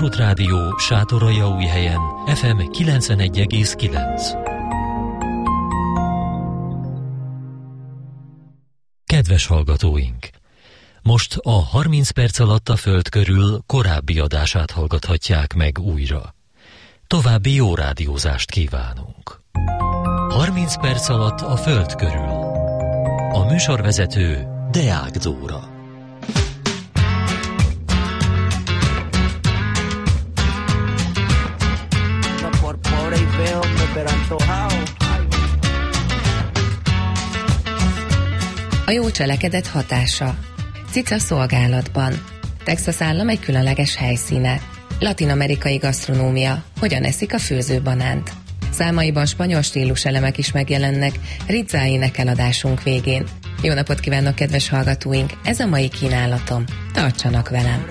Kossuth Rádió Sátoraljaújhelyen FM 91,9. Kedves hallgatóink! Most a 30 perc alatt a Föld körül korábbi adását hallgathatják meg újra. További jó rádiózást kívánunk! 30 perc alatt a Föld körül. A műsorvezető Deák Dóra. A jó cselekedet hatása. Cica szolgálatban. Texas állam egy különleges helyszíne. Latin-amerikai gasztronómia. Hogyan eszik a főzőbanánt. Számaiban spanyol stílus elemek is megjelennek rizzáinek eladásunk végén. Jó napot kívánok, kedves hallgatóink! Ez a mai kínálatom. Tartsanak velem!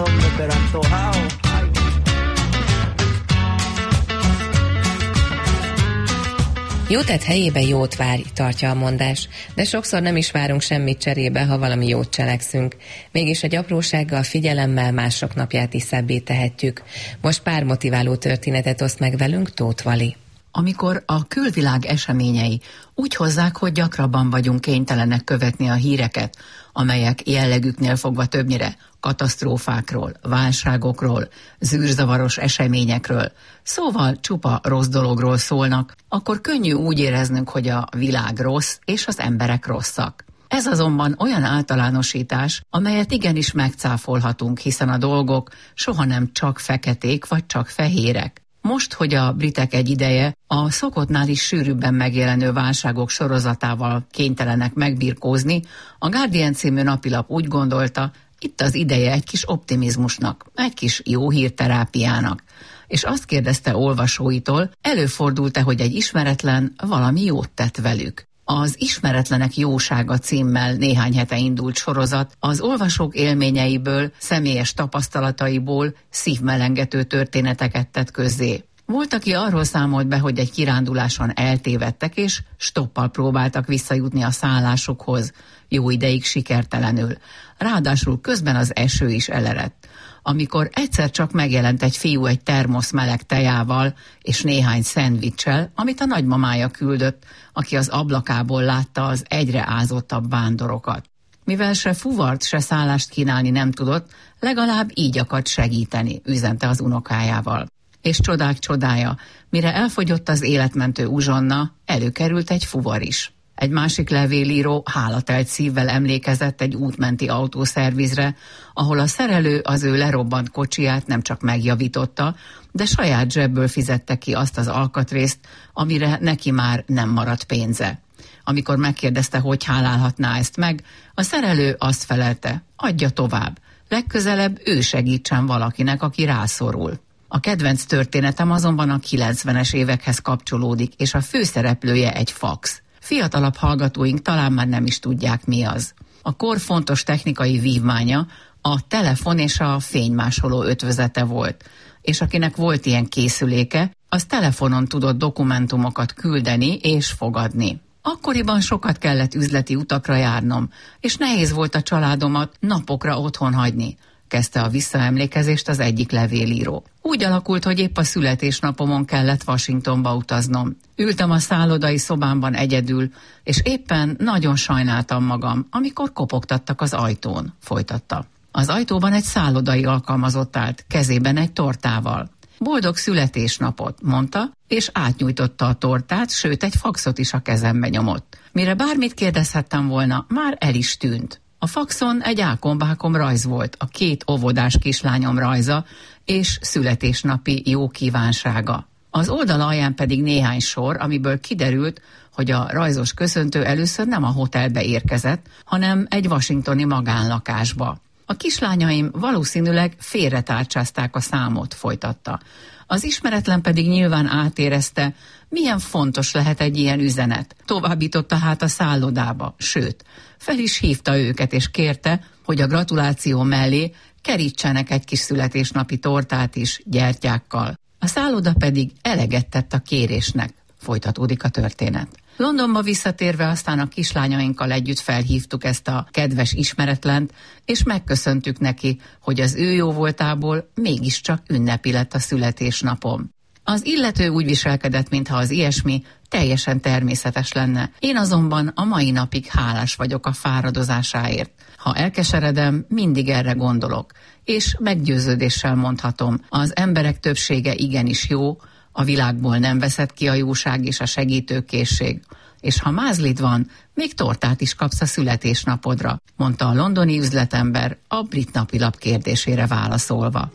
Jó tett helyébe jót várj, tartja a mondás, de sokszor nem is várunk semmit cserébe, ha valami jót cselekszünk. Mégis egy aprósággal, figyelemmel mások napját is szebbé tehetjük. Most pár motiváló történetet oszt meg velünk Tóth Vali. Amikor a külvilág eseményei úgy hozzák, hogy gyakrabban vagyunk kénytelenek követni a híreket, amelyek jellegüknél fogva többnyire katasztrófákról, válságokról, zűrzavaros eseményekről, szóval csupa rossz dologról szólnak, akkor könnyű úgy éreznünk, hogy a világ rossz és az emberek rosszak. Ez azonban olyan általánosítás, amelyet igenis megcáfolhatunk, hiszen a dolgok soha nem csak feketék vagy csak fehérek. Most, hogy a britek egy ideje a szokottnál is sűrűbben megjelenő válságok sorozatával kénytelenek megbirkózni, a Guardian című napilap úgy gondolta, itt az ideje egy kis optimizmusnak, egy kis jó hírterápiának. És azt kérdezte olvasóitól, előfordult-e, hogy egy ismeretlen valami jót tett velük. Az Ismeretlenek jósága címmel néhány hete indult sorozat az olvasók élményeiből, személyes tapasztalataiból szívmelengető történeteket tett közzé. Volt, aki arról számolt be, hogy egy kiránduláson eltévedtek, és stoppal próbáltak visszajutni a szállásukhoz, jó ideig sikertelenül. Ráadásul közben az eső is elerett. Amikor egyszer csak megjelent egy fiú egy termosz meleg tejával és néhány szendvicssel, amit a nagymamája küldött, aki az ablakából látta az egyre ázottabb vándorokat. Mivel se fuvart, se szállást kínálni nem tudott, legalább így akart segíteni, üzente az unokájával. És csodák csodája, mire elfogyott az életmentő uzsonna, előkerült egy fuvar is. Egy másik levélíró hálatelt szívvel emlékezett egy útmenti autószervizre, ahol a szerelő az ő lerobbant kocsiját nem csak megjavította, de saját zsebből fizette ki azt az alkatrészt, amire neki már nem maradt pénze. Amikor megkérdezte, hogy hálálhatná ezt meg, a szerelő azt felelte, adja tovább, legközelebb ő segítsen valakinek, aki rászorul. A kedvenc történetem azonban a 90-es évekhez kapcsolódik, és a főszereplője egy fax. Fiatalabb hallgatóink talán már nem is tudják, mi az. A kor fontos technikai vívmánya a telefon és a fénymásoló ötvözete volt, és akinek volt ilyen készüléke, az telefonon tudott dokumentumokat küldeni és fogadni. Akkoriban sokat kellett üzleti utakra járnom, és nehéz volt a családomat napokra otthon hagyni, kezdte a visszaemlékezést az egyik levélíró. Úgy alakult, hogy épp a születésnapomon kellett Washingtonba utaznom. Ültem a szállodai szobámban egyedül, és éppen nagyon sajnáltam magam, amikor kopogtattak az ajtón, folytatta. Az ajtóban egy szállodai alkalmazott állt, kezében egy tortával. Boldog születésnapot, mondta, és átnyújtotta a tortát, sőt egy faxot is a kezembe nyomott. Mire bármit kérdezhettem volna, már el is tűnt. A faxon egy ákombákom rajz volt, a 2 óvodás kislányom rajza és születésnapi jó kívánsága. Az oldal alján pedig néhány sor, amiből kiderült, hogy a rajzos köszöntő először nem a hotelbe érkezett, hanem egy washingtoni magánlakásba. A kislányaim valószínűleg félretárcsázták a számot, folytatta. Az ismeretlen pedig nyilván átérezte, milyen fontos lehet egy ilyen üzenet. Továbbította hát a szállodába, sőt, fel is hívta őket és kérte, hogy a gratuláció mellé kerítsenek egy kis születésnapi tortát is gyertyákkal. A szálloda pedig eleget tett a kérésnek, folytatódik a történet. Londonba visszatérve aztán a kislányainkkal együtt felhívtuk ezt a kedves ismeretlent, és megköszöntük neki, hogy az ő jóvoltából mégiscsak ünnepi lett a születésnapom. Az illető úgy viselkedett, mintha az ilyesmi teljesen természetes lenne. Én azonban a mai napig hálás vagyok a fáradozásáért. Ha elkeseredem, mindig erre gondolok, és meggyőződéssel mondhatom, az emberek többsége igenis jó, a világból nem veszett ki a jóság és a segítőkészség, és ha mázlid van, még tortát is kapsz a születésnapodra, mondta a londoni üzletember a Brit Napilap kérdésére válaszolva.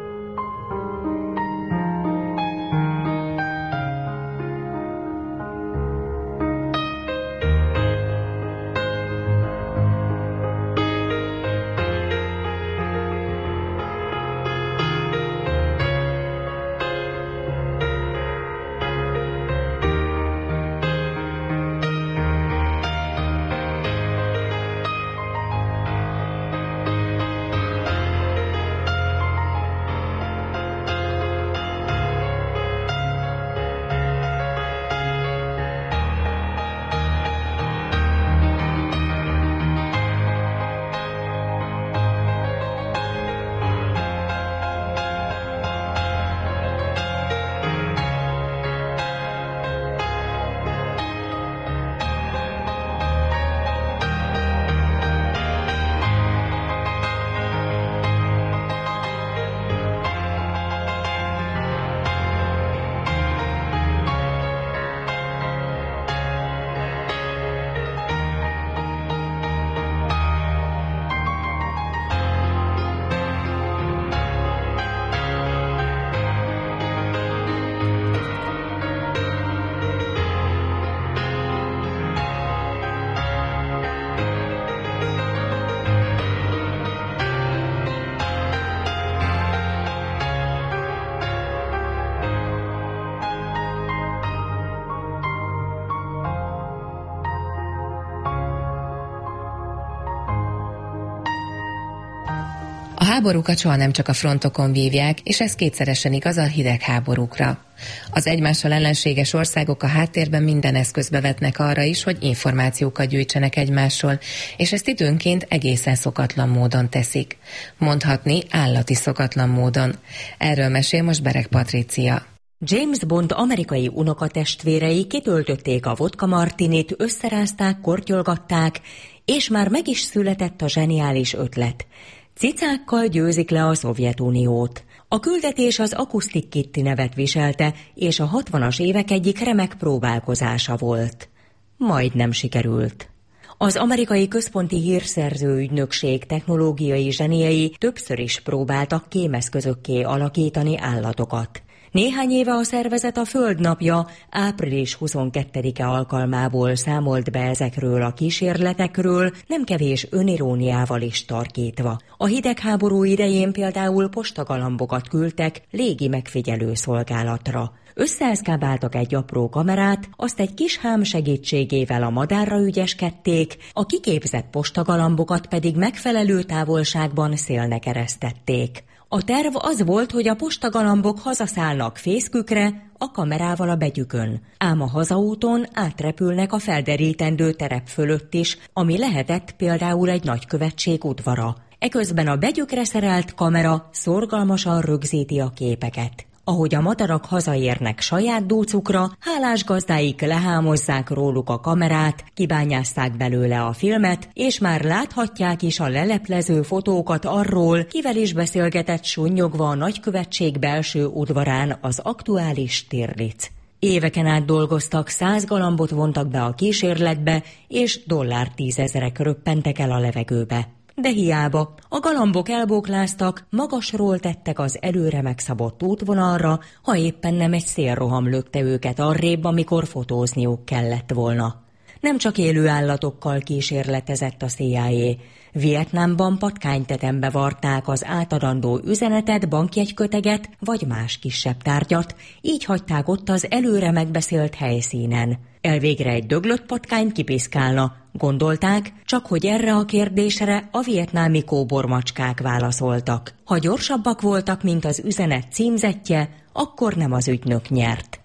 A háborúkat soha nem csak a frontokon vívják, és ez kétszeresen igaz a hidegháborúkra. Az egymással ellenséges országok a háttérben minden eszközbe vetnek arra is, hogy információkat gyűjtsenek egymásról, és ezt időnként egészen szokatlan módon teszik. Mondhatni állati szokatlan módon. Erről mesél most Bereg Patrícia. James Bond amerikai unokatestvérei kitöltötték a vodka martinit, összerázták, kortyolgatták, és már meg is született a zseniális ötlet. Cicákkal győzik le a Szovjetuniót. A küldetés az Acoustic Kitty nevet viselte, és a 60-as évek egyik remek próbálkozása volt. Majdnem sikerült. Az amerikai központi hírszerző ügynökség technológiai zseniei többször is próbáltak kémeszközökké alakítani állatokat. Néhány éve a szervezet a Földnapja április 22-e alkalmából számolt be ezekről a kísérletekről, nem kevés öniróniával is tarkítva. A hidegháború idején például postagalambokat küldtek légi megfigyelő szolgálatra. Összeeszkábáltak egy apró kamerát, azt egy kis hám segítségével a madárra ügyeskedték, a kiképzett postagalambokat pedig megfelelő távolságban szélnek eresztették. A terv az volt, hogy a postagalambok hazaszállnak fészkükre, a kamerával a begyükön. Ám a hazaúton átrepülnek a felderítendő terep fölött is, ami lehetett például egy nagykövetség udvara. Eközben a begyükre szerelt kamera szorgalmasan rögzíti a képeket. Ahogy a madarak hazaérnek saját dúcukra, hálás gazdáik lehámozzák róluk a kamerát, kibányázták belőle a filmet, és már láthatják is a leleplező fotókat arról, kivel is beszélgetett sunnyogva a nagykövetség belső udvarán az aktuális Stirlitz. Éveken át dolgoztak, 100 galambot vontak be a kísérletbe, és $10,000-ek röppentek el a levegőbe. De hiába, a galambok elbókláztak, magasról tettek az előre megszabott útvonalra, ha éppen nem egy szélroham lökte őket arrébb, amikor fotózniuk kellett volna. Nem csak élő állatokkal kísérletezett a CIA. Vietnámban patkánytetembe varták az átadandó üzenetet, bankjegyköteget vagy más kisebb tárgyat, így hagyták ott az előre megbeszélt helyszínen. Elvégre egy döglött patkány kipiszkálna, gondolták, csak hogy erre a kérdésre a vietnámi kóbormacskák válaszoltak. Ha gyorsabbak voltak, mint az üzenet címzetje, akkor nem az ügynök nyert.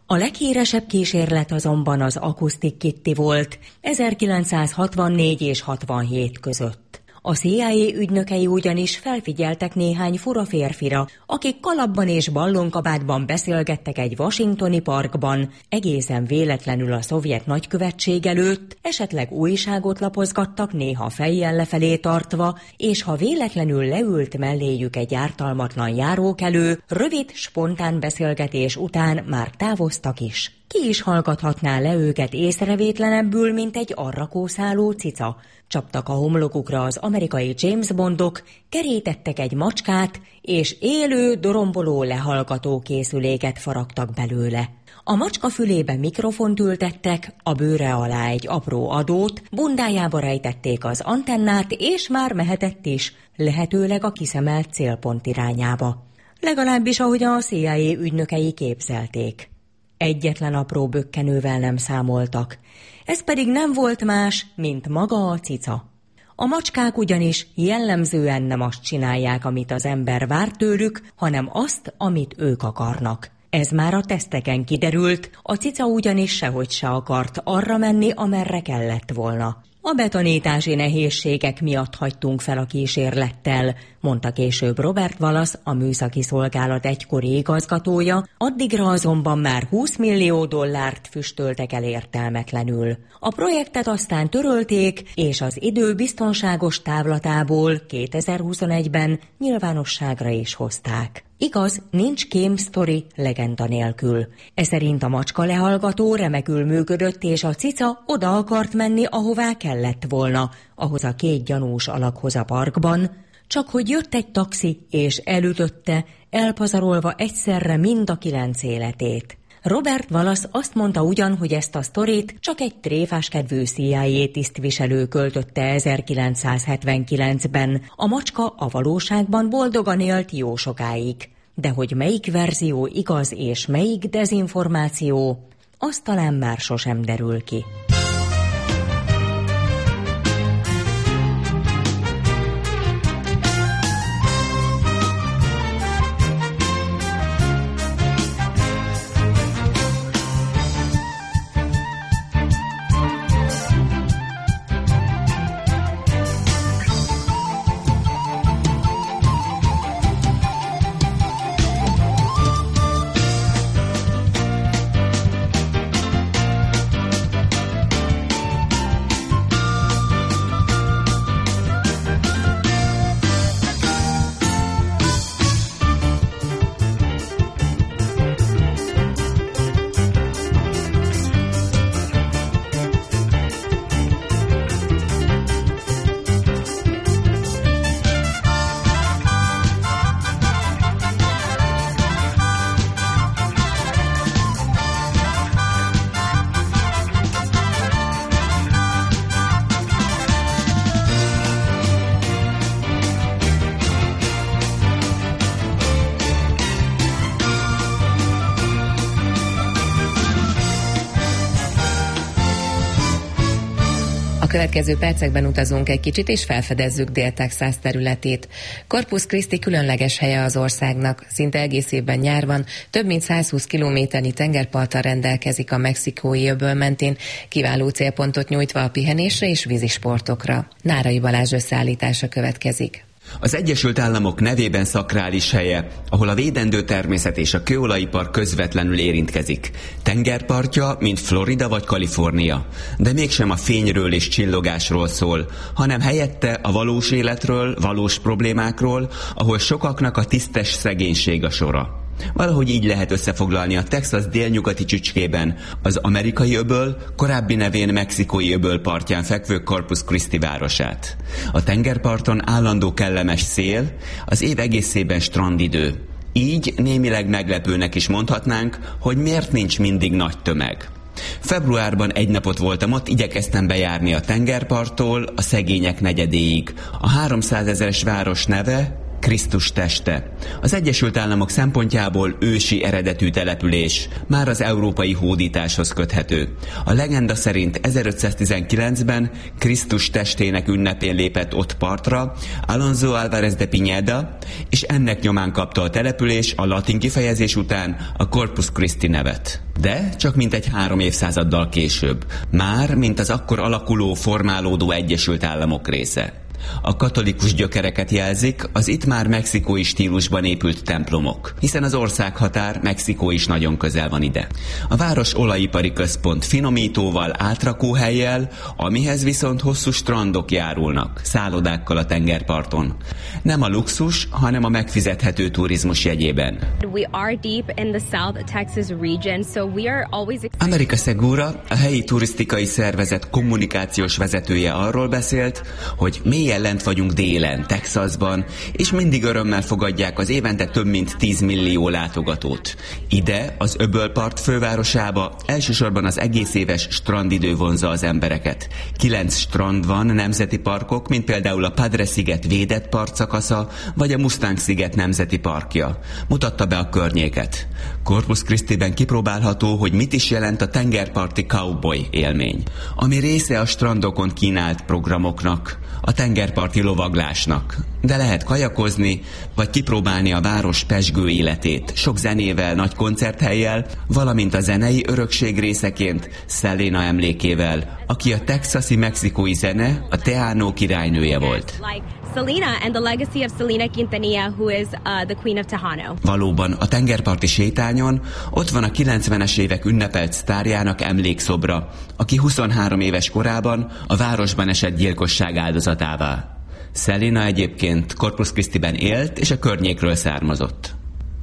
A leghíresebb kísérlet azonban az Acoustic Kitty volt 1964 és 67 között. A CIA ügynökei ugyanis felfigyeltek néhány fura férfira, akik kalapban és ballonkabátban beszélgettek egy washingtoni parkban, egészen véletlenül a szovjet nagykövetség előtt, esetleg újságot lapozgattak, néha fejjel lefelé tartva, és ha véletlenül leült melléjük egy ártalmatlan járókelő, rövid, spontán beszélgetés után már távoztak is. Ki is hallgathatná le őket észrevétlenebbül, mint egy arra kószáló cica? Csaptak a homlokukra az amerikai James Bondok, kerítettek egy macskát, és élő, doromboló lehallgató készüléket faragtak belőle. A macska fülébe mikrofont ültettek, a bőre alá egy apró adót, bundájába rejtették az antennát, és már mehetett is, lehetőleg a kiszemelt célpont irányába. Legalábbis ahogy a CIA ügynökei képzelték. Egyetlen apró bökkenővel nem számoltak. Ez pedig nem volt más, mint maga a cica. A macskák ugyanis jellemzően nem azt csinálják, amit az ember vár tőlük, hanem azt, amit ők akarnak. Ez már a teszteken kiderült, a cica ugyanis sehogy se akart arra menni, amerre kellett volna. A betanítási nehézségek miatt hagytunk fel a kísérlettel, mondta később Robert Wallace, a műszaki szolgálat egykori igazgatója, addigra azonban már $20 millió füstöltek el értelmetlenül. A projektet aztán törölték, és az idő biztonságos távlatából 2021-ben nyilvánosságra is hozták. Igaz, nincs kémsztori legenda nélkül. Eszerint a macska lehallgató remekül működött, és a cica oda akart menni, ahová kellett volna, ahhoz a 2 gyanús alakhoz a parkban, csak hogy jött egy taxi, és elütötte, elpazarolva egyszerre mind a 9 életét. Robert Wallace azt mondta ugyan, hogy ezt a sztorit csak egy tréfáskedvű CIA tisztviselő költötte 1979-ben, a macska a valóságban boldogan élt jó sokáig. De hogy melyik verzió igaz és melyik dezinformáció, az talán már sosem derül ki. A következő percekben utazunk egy kicsit, és felfedezzük Dél-Texas területét. Corpus Christi különleges helye az országnak. Szinte egész évben nyár van, több mint 120 kilométernyi tengerparttal rendelkezik a mexikói öböl mentén, kiváló célpontot nyújtva a pihenésre és vízisportokra. Nárai Balázs összeállítása következik. Az Egyesült Államok nevében szakrális helye, ahol a védendő természet és a kőolajipar közvetlenül érintkezik. Tengerpartja, mint Florida vagy Kalifornia, de mégsem a fényről és csillogásról szól, hanem helyette a valós életről, valós problémákról, ahol sokaknak a tisztes szegénység a sora. Valahogy így lehet összefoglalni a Texas délnyugati csücskében az amerikai öböl, korábbi nevén mexikói öböl partján fekvő Corpus Christi városát. A tengerparton állandó kellemes szél, az év egészében strandidő. Így némileg meglepőnek is mondhatnánk, hogy miért nincs mindig nagy tömeg. Februárban egy napot voltam ott, igyekeztem bejárni a tengerparttól a szegények negyedéig. A 300 000-es város neve Krisztus teste. Az Egyesült Államok szempontjából ősi eredetű település, már az európai hódításhoz köthető. A legenda szerint 1519-ben Krisztus testének ünnepén lépett ott partra Alonso Álvarez de Pineda, és ennek nyomán kapta a település a latin kifejezés után a Corpus Christi nevet. De csak mintegy 3 évszázaddal később, már mint az akkor alakuló, formálódó Egyesült Államok része. A katolikus gyökereket jelzik az itt már mexikói stílusban épült templomok, hiszen az országhatár Mexikó is nagyon közel van ide. A város olajipari központ finomítóval, átrakóhellyel, amihez viszont hosszú strandok járulnak, szállodákkal a tengerparton. Nem a luxus, hanem a megfizethető turizmus jegyében. America Segura, a helyi turisztikai szervezet kommunikációs vezetője arról beszélt, hogy mélyen lent vagyunk délen, Texasban, és mindig örömmel fogadják az évente több mint 10 millió látogatót. Ide, az öbölpart fővárosába elsősorban az egész éves strandidő vonzza az embereket. 9 strand van, nemzeti parkok, mint például a Padre-sziget védett partszakasza, vagy a Mustang-sziget nemzeti parkja. Mutatta be a környéket. Corpus Christi-ben kipróbálható, hogy mit is jelent a tengerparti cowboy élmény, ami része a strandokon kínált programoknak, a tengerparti lovaglásnak. De lehet kajakozni, vagy kipróbálni a város pezsgő életét, sok zenével, nagy koncerthellyel, valamint a zenei örökség részeként Selena emlékével, aki a texasi mexikói zene, a Tejano királynője volt. Selena and the legacy of Selena Quintanilla, who is the Queen of Tejano. Valóban, a tengerparti sétányon ott van a 90-es évek ünnepelt sztárjának emlékszobra, aki 23 éves korában a városban esett gyilkosság áldozatává. Selena egyébként Corpus Christi-ben élt, és a környékről származott.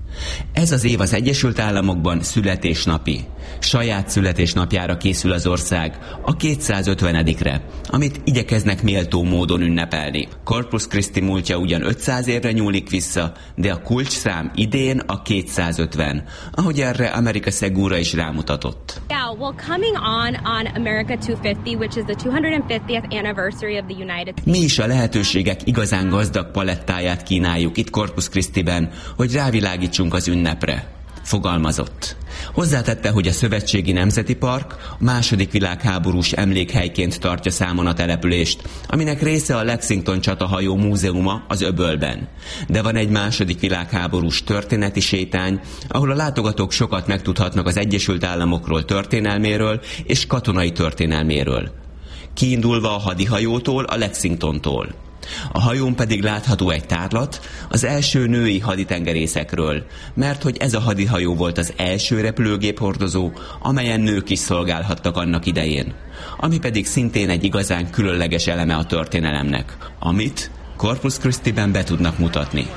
Ez az év az Egyesült Államokban születésnapi. Saját születésnapjára készül az ország, a 250-re, amit igyekeznek méltó módon ünnepelni. Corpus Christi múltja ugyan 500 évre nyúlik vissza, de a kulcsszám idén a 250, ahogy erre America Segura is rámutatott. Yeah, well, coming on America 250, which is the 250th anniversary of the United States. Mi is a lehetőségek igazán gazdag palettáját kínáljuk itt Corpus Christi-ben, hogy rávilágítsunk az ünnepre, fogalmazott. Hozzátette, hogy a Szövetségi Nemzeti Park a II. Világháborús emlékhelyként tartja számon a települést, aminek része a Lexington csatahajó múzeuma az öbölben. De van egy II. Világháborús történeti sétány, ahol a látogatók sokat megtudhatnak az Egyesült Államokról történelméről és katonai történelméről. Kiindulva a hadihajótól, a Lexingtontól. A hajón pedig látható egy tárlat az első női haditengerészekről, mert hogy ez a hadihajó volt az első repülőgép-hordozó, amelyen nők is szolgálhattak annak idején, ami pedig szintén egy igazán különleges eleme a történelemnek, amit Corpus Christi-ben be tudnak mutatni.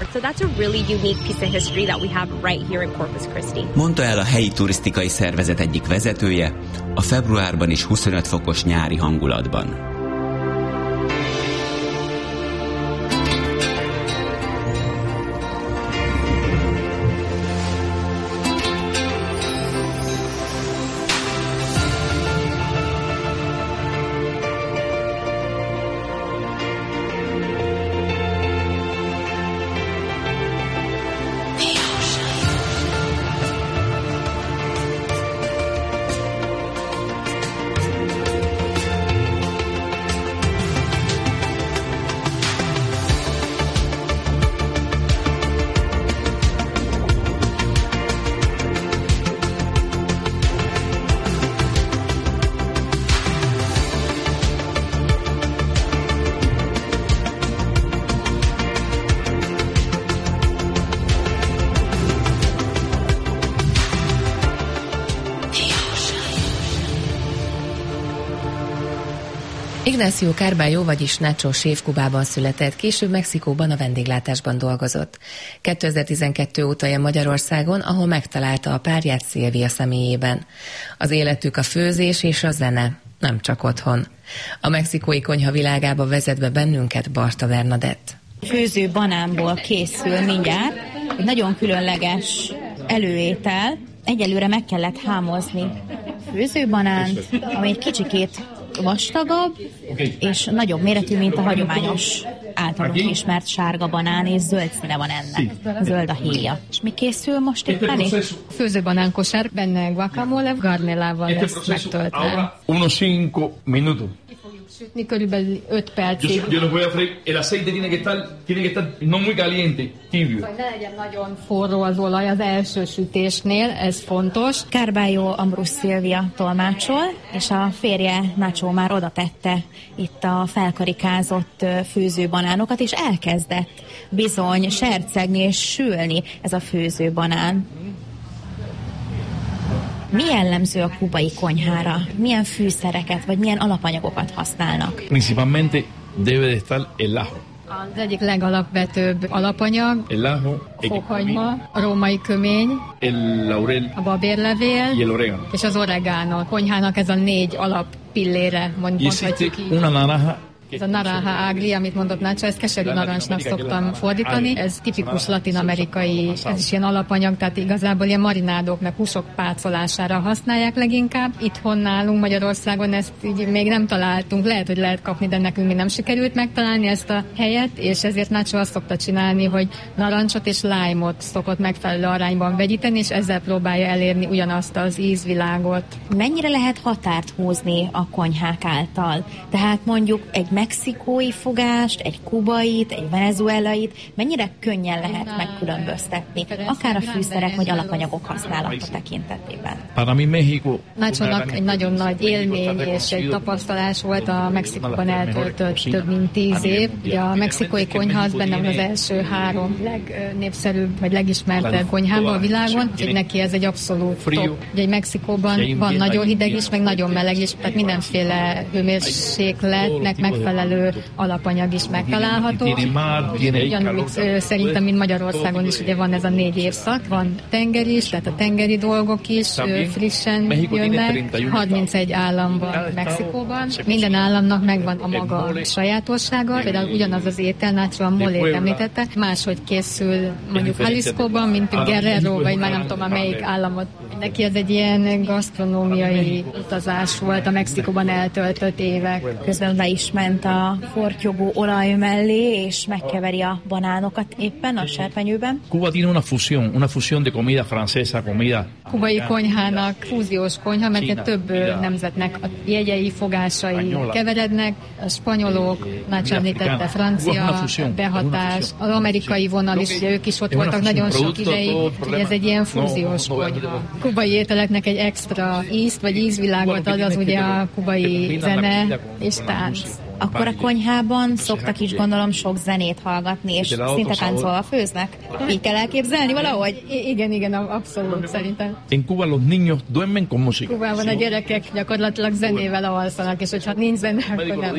Mondta el a helyi turisztikai szervezet egyik vezetője, a februárban is 25 fokos nyári hangulatban. Ignacio Carballo, vagyis Nacho séf Kubában született, később Mexikóban a vendéglátásban dolgozott. 2012 óta él Magyarországon, ahol megtalálta a párját Szilvia személyében. Az életük a főzés és a zene, nem csak otthon. A mexikói konyha világába vezet be bennünket Barta Bernadett. Főző banánból készül mindjárt, egy nagyon különleges előétel. Egyelőre meg kellett hámozni főzőbanánt, ami egy kicsikét vastagabb és nagyobb méretű, mint a hagyományos általunk ismert sárga banán és zöld színe van ennek. Zöld a héja. És mi készül most éppen? Főzőbanánkosár, benne guacamole, garnélával lesz megtöltve. Unos 5 minutos. Sütni körülbelül 5 percig. Yo los voy a freír. El aceite tiene que estar no muy caliente, tibio. Hogy ne legyen nagyon forró az olaj az első sütésnél, ez fontos. Carballo Ambrus Szilvia tolmácsol, és a férje Nacho már oda tette itt a felkarikázott főzőbanánokat, és elkezdett bizony sercegni és sülni ez a főzőbanán. Mi jellemző a kubai konyhára? Milyen fűszereket, vagy milyen alapanyagokat használnak? Principalmente debe de estar el ajo. Az egyik legalapvetőbb alapanyag, el ajo, fokhagyma, a római kömény, el laurel, a babérlevél y el orégano. És az oregano. A konyhának ez a 4 alappillére, mondhatjuk így. Una naranja. Ez a naranja agri, amit mondott Nacho, ezt keserű narancsnak szoktam fordítani. Ez tipikus latin-amerikai, ez is ilyen alapanyag, tehát igazából ilyen marinádoknak, húsok pácolására használják leginkább. Itthon nálunk Magyarországon ezt így még nem találtunk, lehet, hogy lehet kapni, de nekünk még nem sikerült megtalálni ezt a helyet, és ezért Nacho azt szokta csinálni, hogy narancsot és lime-ot szokott megfelelő arányban vegyíteni, és ezzel próbálja elérni ugyanazt az ízvilágot. Mennyire lehet határt húzni a konyhák által? Tehát mondjuk egy mexikói fogást, egy kubait, egy venezuelait, mennyire könnyen lehet megkülönböztetni, akár a fűszerek vagy alapanyagok használata tekintetében. Nacho-nak egy nagyon nagy élmény és egy tapasztalás volt a Mexikóban eltöltött több mint 10 év. A mexikói konyha az benne van az első 3 legnépszerűbb vagy legismertebb konyhában a világon, úgyhogy neki ez egy abszolút top. Ugye Mexikóban van nagyon hideg is, meg nagyon meleg is, tehát mindenféle hőmérsékletnek megfelelő alapanyag is megtalálható. Ugyanúgy szerintem, mint Magyarországon is ugye van ez a 4 évszak, van tenger is, tehát a tengeri dolgok is frissen jönnek. 31 állam van Mexikóban. Minden államnak megvan a maga sajátossága, például ugyanaz az étel, Nacho a molét említette, máshogy készül mondjuk Jaliscoban, mint Guerrero, vagy már nem tudom, melyik államot. Neki ez egy ilyen gasztronómiai utazás volt a Mexikóban eltöltött évek. Közben be is ment a fortyogó olaj mellé, és megkeveri a banánokat éppen a serpenyőben. Cuba tiene una fusión de comida francesa, comida. Kubai konyhának fúziós konyha, mert több nemzetnek a jegyei, fogásai keverednek. A spanyolok, Nacho említette, francia behatás, az amerikai vonal is, ugye ők is ott voltak nagyon sok ideig, hogy ez egy ilyen fúziós konyha. Kubai ételeknek egy extra ízt, vagy ízvilágot ad az ugye a kubai zene és tánc. Akkor a konyhában szoktak is gondolom sok zenét hallgatni, és szinte táncolva főznek. Így kell elképzelni valahogy? Igen, abszolút szerintem. En Cuba los niños duermen con música. Kubában a gyerekek gyakorlatilag zenével alszanak, és hogyha nincs zene, akkor nem.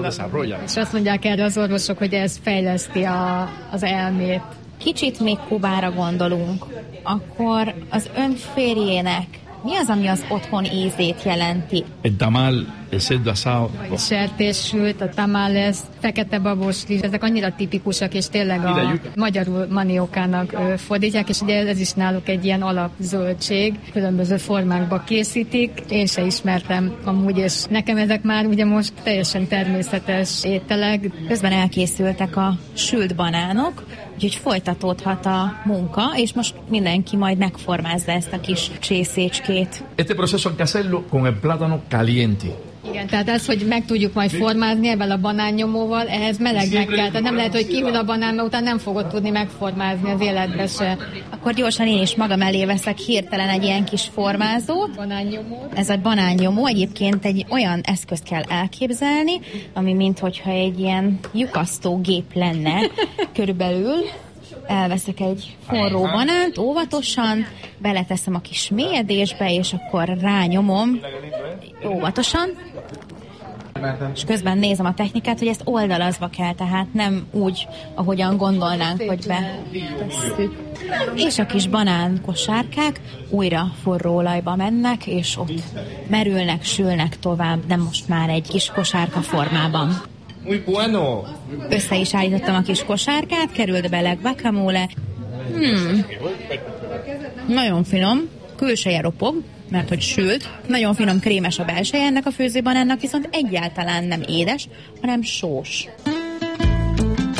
És azt mondják erre az orvosok, hogy ez fejleszti az elmét. Kicsit még Kubára gondolunk, akkor az ön férjének mi az, ami az otthon ízét jelenti? El tamal, el cerdo asado. A sertéssült, a tamales, fekete babosli, ezek annyira tipikusak, és tényleg a magyarul maniokának fordítják, és ugye ez is náluk egy ilyen alapzöldség, különböző formákba készítik. Én se ismertem amúgy, és nekem ezek már ugye most teljesen természetes ételek. Közben elkészültek a sült banánok, úgyhogy folytatódhat a munka, és most mindenki majd megformázza ezt a kis csészécskét. Este proceso hay que hacerlo con el plátano caliente. Igen, tehát ez, hogy meg tudjuk majd formázni ebben a banánnyomóval, ehhez melegnek kell. Tehát nem lehet, hogy kihűl a banán, mert utána nem fogod tudni megformázni az életbe se. Akkor gyorsan én is magam elé veszek hirtelen egy ilyen kis formázót. Banánnyomó. Ez a banánnyomó, egyébként egy olyan eszközt kell elképzelni, ami minthogyha egy ilyen lyukasztógép lenne körülbelül. Elveszek egy forró banánt, óvatosan, beleteszem a kis mélyedésbe, és akkor rányomom óvatosan, és közben nézem a technikát, hogy ezt oldalazva kell, tehát nem úgy, ahogyan gondolnánk, hogy betesszük. És a kis banán kosárkák újra forró olajba mennek, és ott merülnek, sülnek tovább, de most már egy kis kosárka formában. Muy bueno. Össze is állítottam a kis kosárkát, került bele guacamole. Nagyon finom, külseje ropog, mert hogy sült. Nagyon finom, krémes a belseje ennek a főzőbanánnak, viszont egyáltalán nem édes, hanem sós.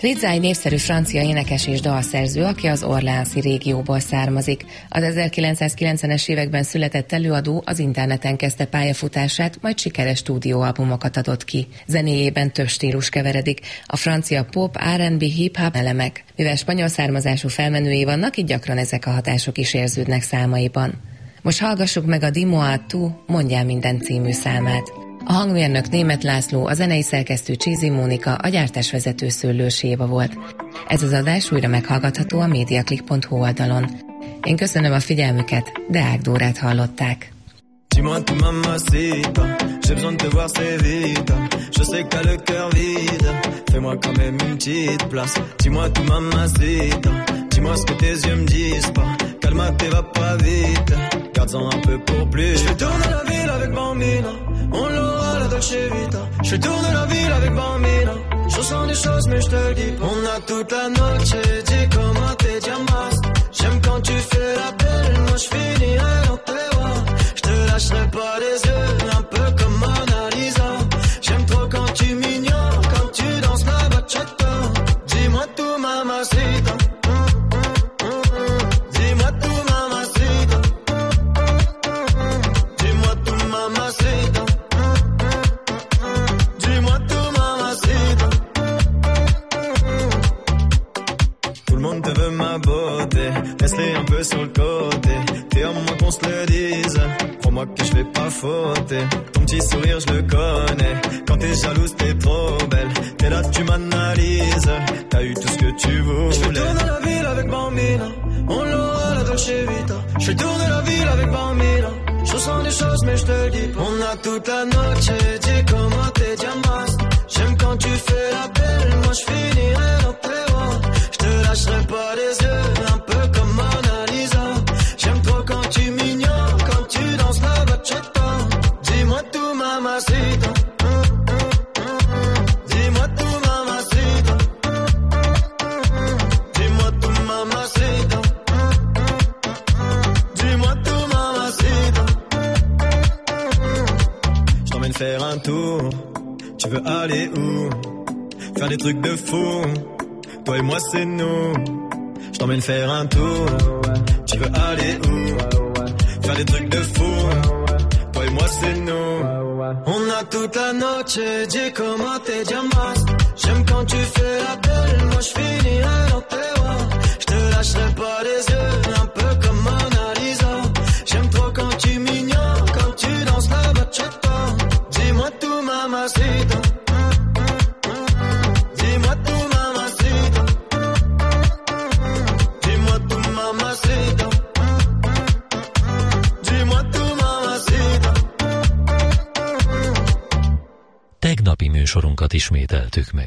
Lizza egy népszerű francia énekes és dalszerző, aki az Orléans-i régióból származik. Az 1990-es években született előadó az interneten kezdte pályafutását, majd sikeres stúdióalbumokat adott ki. Zenéjében több stílus keveredik, a francia pop, R&B, hip-hop elemek. Mivel spanyol származású felmenői vannak, így gyakran ezek a hatások is érződnek számaiban. Most hallgassuk meg a Dis-moi tout, Mondjál minden című számát. A hangmérnök Németh László, a zenei szerkesztő Csizi Mónika, a gyártásvezető Szőlős Éva volt. Ez az adás újra meghallgatható a mediaclick.hu oldalon. Én köszönöm a figyelmüket, Deák Dórát hallották. Dis-moi tout mamacita, j'ai besoin de te voir c'est vite. Je sais que t'as le cœur vide, fais-moi quand même une petite place. Dis-moi tout mamacita, dis-moi ce que tes yeux me disent pas. Calme-toi, va pas vite, garde-en un peu pour plus. Je vais tourner la ville avec Bambina, on l'aura la Dolce Vita. Je vais tourner la ville avec Bambina, je ressens des choses mais je te le dis pas. On a toute la noche, dis comment t'es diamant. J'aime quand tu fais la belle, moi je finirai dans tes bras. Je lâcherai pas les yeux, un peu comme Mona Lisa. J'aime trop quand tu m'ignores, quand tu danses la bachata. Dis-moi tout mamacita, dis-moi tout mamacita, dis-moi tout mamacita, dis-moi tout mamacita. Tout le monde te veut ma beauté, laisse-les un peu sur le côté. T'es à moi qu'on se le dise, crois-moi que je vais pas fauter. Ton petit sourire je le connais, quand t'es jalouse t'es trop belle. T'es là tu m'analyses, t'as eu tout ce que tu voulais. Je vais tourner la ville avec Bambina, on l'aura la Dolce Vita. Je vais tourner la ville avec Bambina, je ressens des choses mais je te le dis pas. On a toute la noche, dis comment t'es diamant. J'aime quand tu fais la belle, moi je finirai dans tes bras. Je te lâcherai pas les yeux, un peu comme Mona Lisa. J'aime trop quand tu m'ignores, quand tu danses la bachata. Dis-moi tout mamacita, dis-moi tout mamacita, dis-moi tout mamacita, dis-moi tout mamacita. Je t'emmène faire un tour, tu veux aller où? Faire des trucs de fou, toi et moi c'est nous. Je t'emmène faire un tour, tu veux aller où? Faire des trucs de fou, toi et moi c'est nous. On a toute la noche, dis comment t'es diamant. J'aime quand tu fais la belle, moi je finirai dans tes bras. Je te lâcherai pas les yeux, un peu comme Mona Lisa. J'aime trop quand tu m'ignores, quand tu danses la bachata. Dis-moi tout mamacita, dis-moi tout mamacita, dis-moi tout mamacita, dis-moi tout mamacita. Tegnapi műsorunkat ismételtük meg.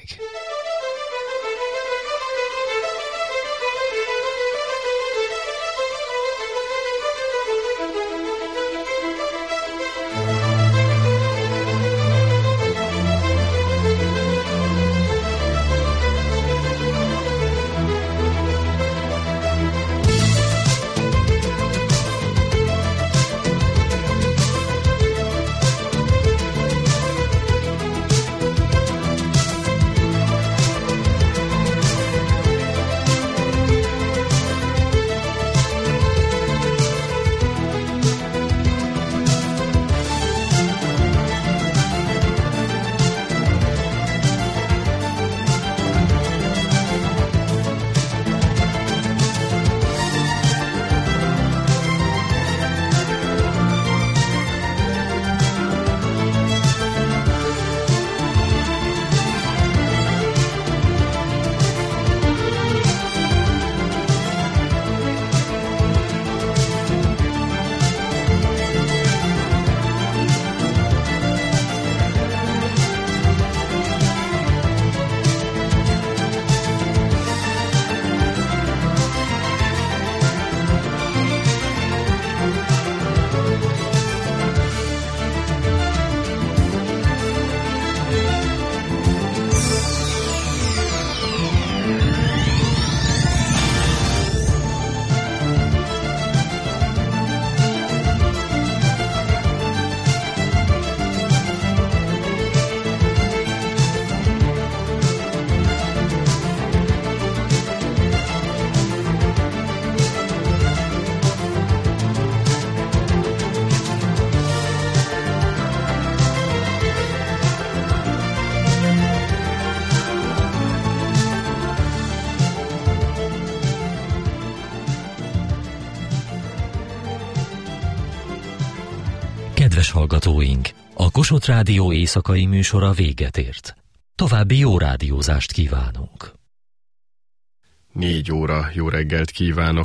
Kedves hallgatóink, a Kossuth Rádió éjszakai műsora véget ért. További jó rádiózást kívánunk. 4 óra, jó reggelt kívánok!